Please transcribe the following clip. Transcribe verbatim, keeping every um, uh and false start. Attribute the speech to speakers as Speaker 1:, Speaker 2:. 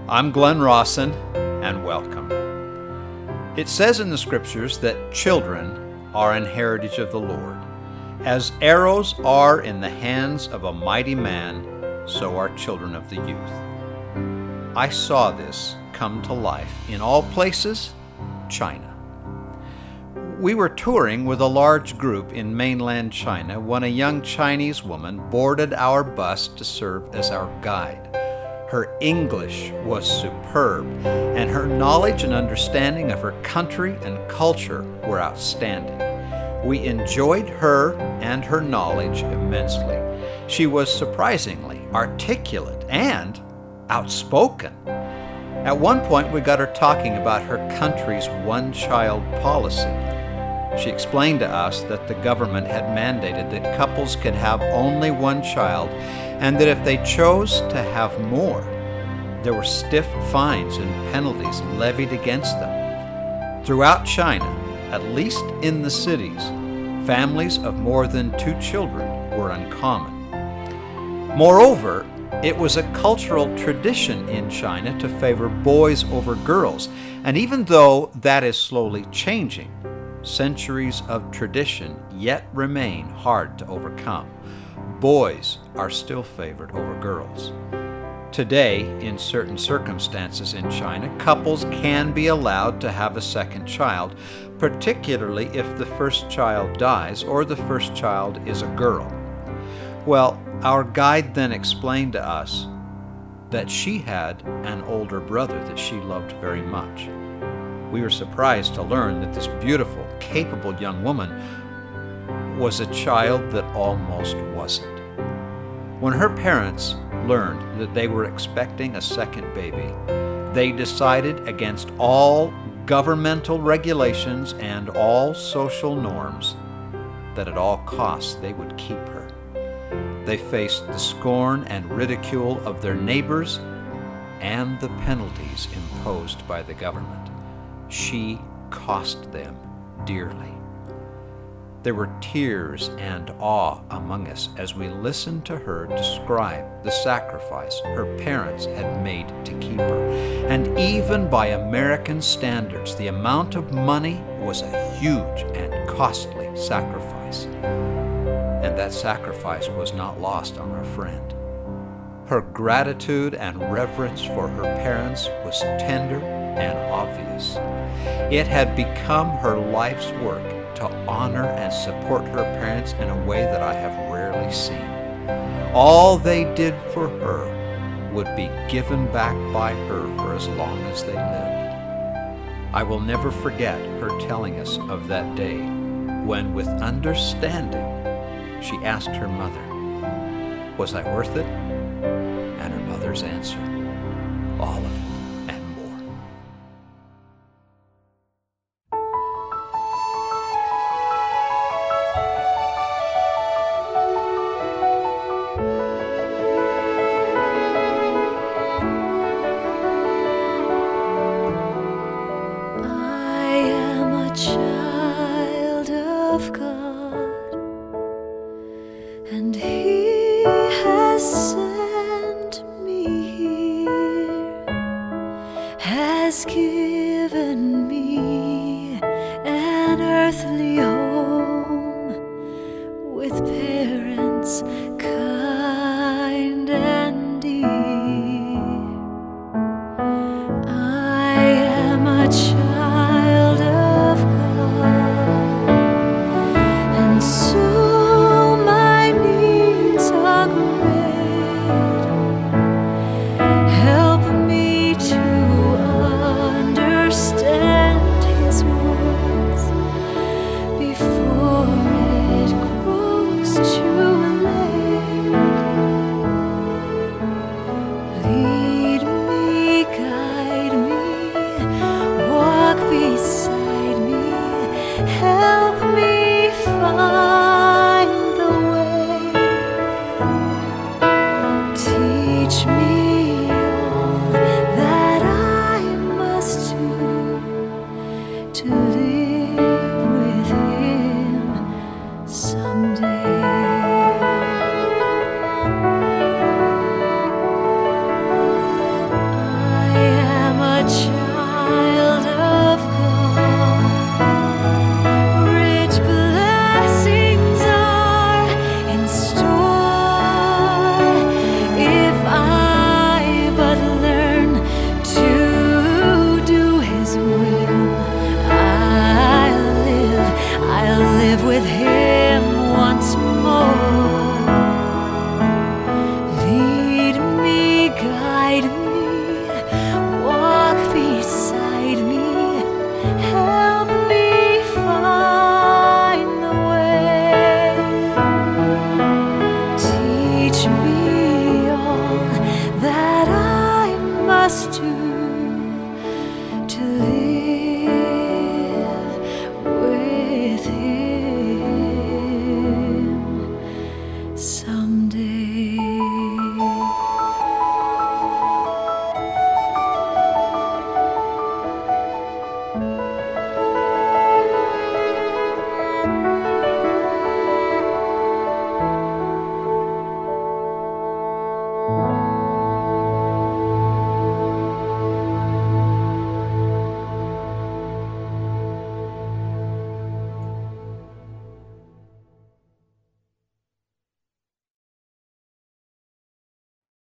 Speaker 1: I'm Glenn Rawson, and welcome. It says in the Scriptures that children are an heritage of the Lord. As arrows are in the hands of a mighty man, so are children of the youth. I saw this come to life in all places, China. We were touring with a large group in mainland China when a young Chinese woman boarded our bus to serve as our guide. Her English was superb, and her knowledge and understanding of her country and culture were outstanding. We enjoyed her and her knowledge immensely. She was surprisingly articulate and outspoken. At one point, we got her talking about her country's one-child policy. She explained to us that the government had mandated that couples could have only one child, and that if they chose to have more, there were stiff fines and penalties levied against them. Throughout China, at least in the cities, families of more than two children were uncommon. Moreover, it was a cultural tradition in China to favor boys over girls, and even though that is slowly changing, centuries of tradition yet remain hard to overcome. Boys are still favored over girls. Today, in certain circumstances in China, couples can be allowed to have a second child, particularly if the first child dies or the first child is a girl. Well, our guide then explained to us that she had an older brother that she loved very much. We were surprised to learn that this beautiful, capable young woman was a child that almost wasn't. When her parents learned that they were expecting a second baby, they decided against all governmental regulations and all social norms that at all costs they would keep her. They faced the scorn and ridicule of their neighbors and the penalties imposed by the government. She cost them dearly. There were tears and awe among us as we listened to her describe the sacrifice her parents had made to keep her. And even by American standards, the amount of money was a huge and costly sacrifice. And that sacrifice was not lost on our friend. Her gratitude and reverence for her parents was tender and obvious. It had become her life's work to honor and support her parents in a way that I have rarely seen. All they did for her would be given back by her for as long as they lived. I will never forget her telling us of that day when, with understanding, she asked her mother, "Was I worth it?" And her mother's answer, "All of it."
Speaker 2: Child of God, and He has sent me here, has given me an earthly home with parents kind.